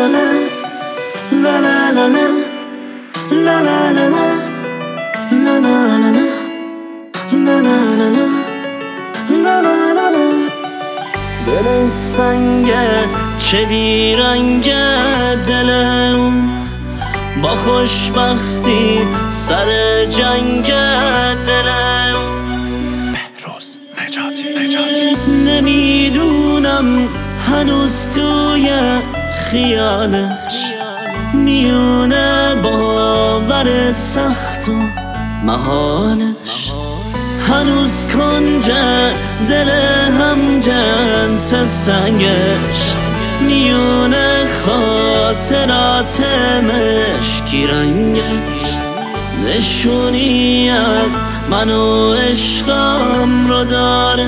دل سنگه چه بیرنگه دلم، با خوشبختی سر جنگ دلم. بهروز نجاتی نمیدونم هنوز توی خیالش میونه باور سخت و محالش، هنوز کنج دل هم جنس سنگش میونه خاطرات مشکی رنگش. نشونی از من و عشقم رو داره،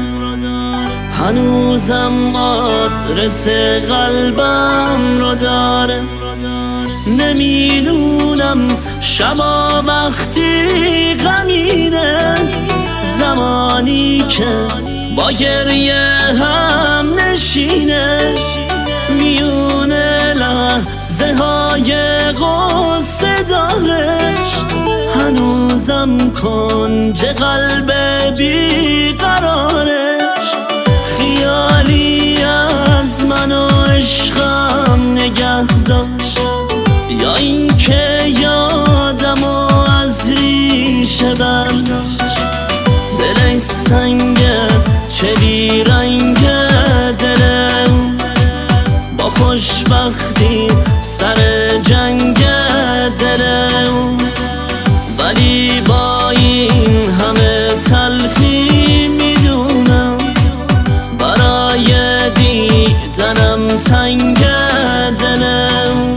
هنوزم آدرس قلبم رو داره. نمیدونم شبا وقتی غمینه، زمانی که با گریه هم نشینه، میونه لحظه های غصه دارش، هنوزم کنج قلب بیقرارش. خیالی از من و عشقم نگه داشت، یا اینکه یادم و از ریشه برداشت. دل سنگه چه بیرنگه دلم، با خوشبختی سر جنگ دلم. ولی با این همه تلخی میدونم برای دیدنم تنگ دلم.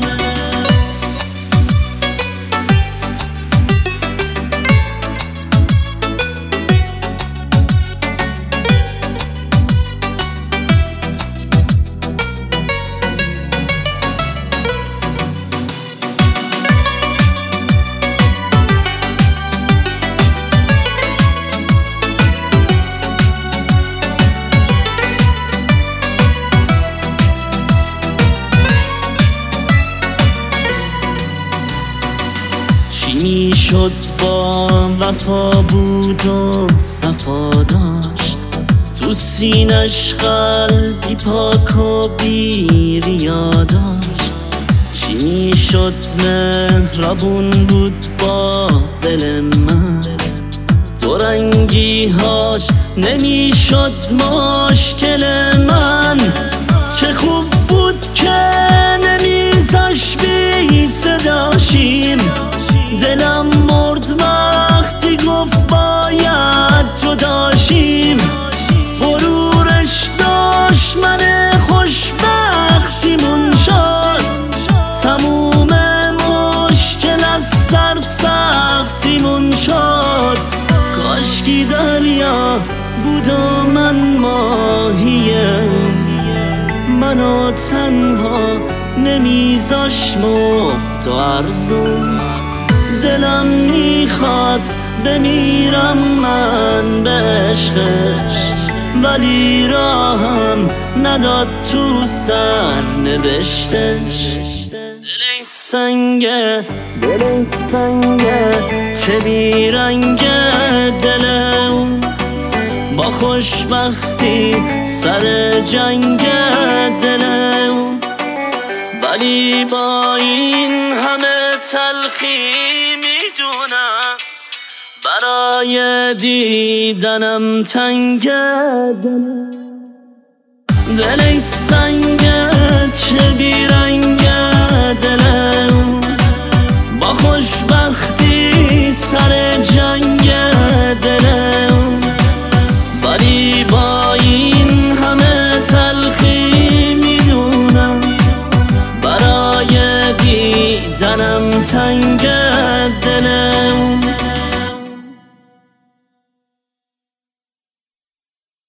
چی میشد با وفا بود و صفا داشت، تو سینش قلبی پاک و بی ریا داشت. چی میشد مهربون بود با دل من، دو رنگی هاش نمیشد مشکل من. چه خوب بود که نمیزاش بی صداشیم، دلم مرد وقتی گفت باید جداشیم. غرورش داشت من خوشبختیمون شد، تموم مشکل از سر سختیمون شد. کاشکی دریا بود و من ماهیم، منو تنها نمیزاش مفت و ارزون. دلم میخواست بمیرم من به عشقش، ولی راهم نداد تو سر نوشتش. دل سنگه چه بیرنگه دلم، با خوشبختی سر جنگ دلم. ولی با این همه تلخی میدونم برای دیدنم تنگ دلم. دل سنگه چه بیرنگه دلم، با خوشبختی سر جنگ دلم. ولی با این همه تلخی میدونم برای دیدنم تنگ